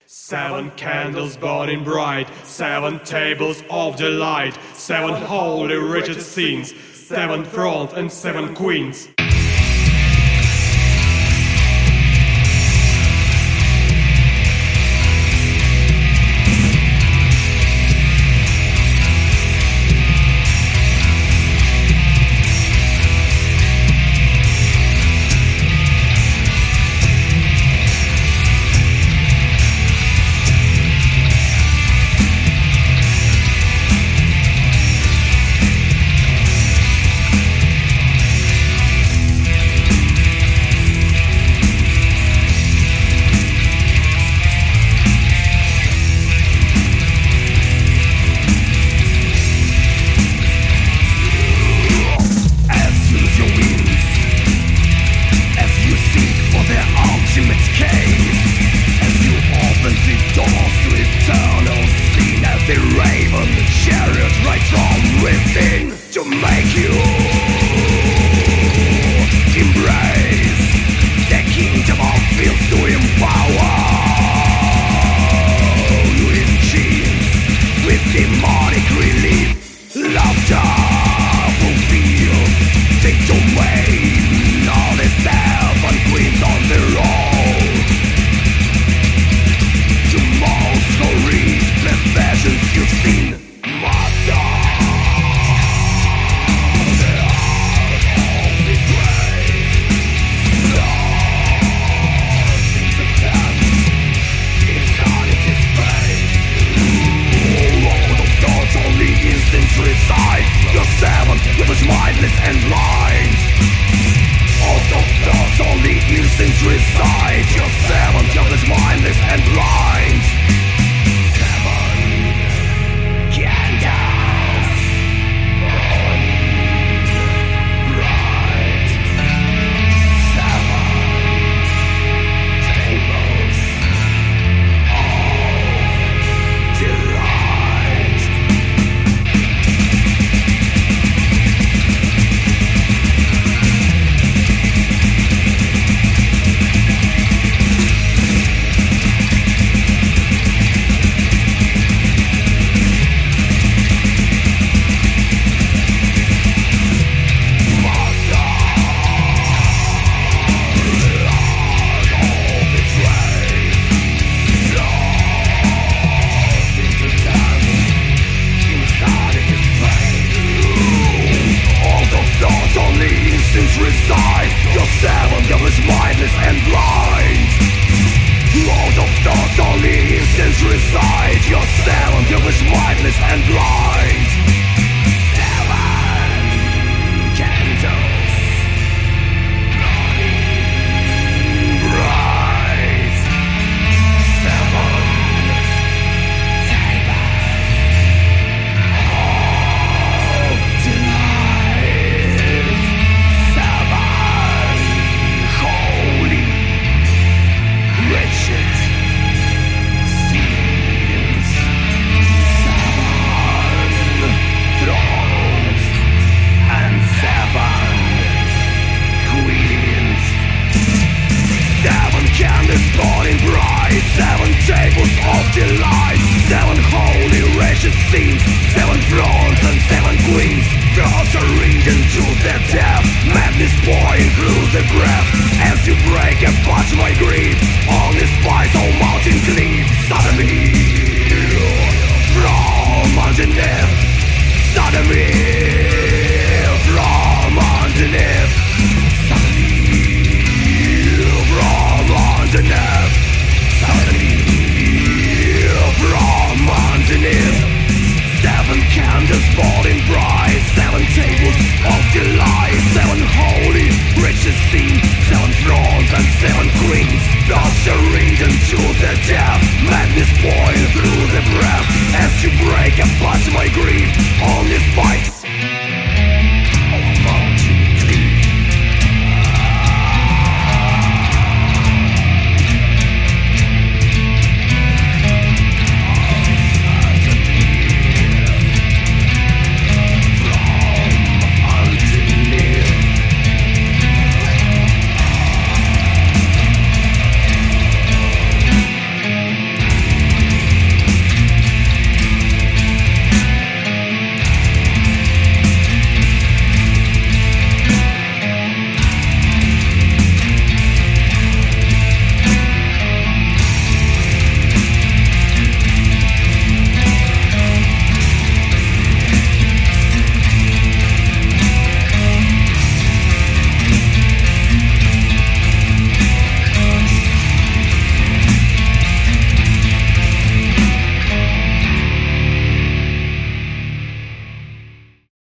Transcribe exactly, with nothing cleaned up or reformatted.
Seven candles burning bright, seven tables of delight, seven holy wretched scenes, seven thrones and seven queens. To make you embrace the kingdom of fields to empower you in chains with demonic relief. Laughter fulfills the domain of the seven queens on the road to most horrid perversions you've seen. Master reside. Your seven, it was mindless and blind. Out of thoughts only instincts reside. Your seven, it was mindless and blind. Seven candles burning bright. Seven tables of delight. Reside. Your seven, that was mindless and blind. Out of thoughts only instincts reside. Your seven, that was mindless and blind. Seven candles burning bright. Seven tables of delight. Wretched scenes, seven thrones and seven queens, seven candles burning bright, seven tables of delight, seven holy wretched scenes, seven thrones and seven queens. Gods are ringing to the death, madness pouring through the breath as you break and punch my grief. All this spice, all mountain clean.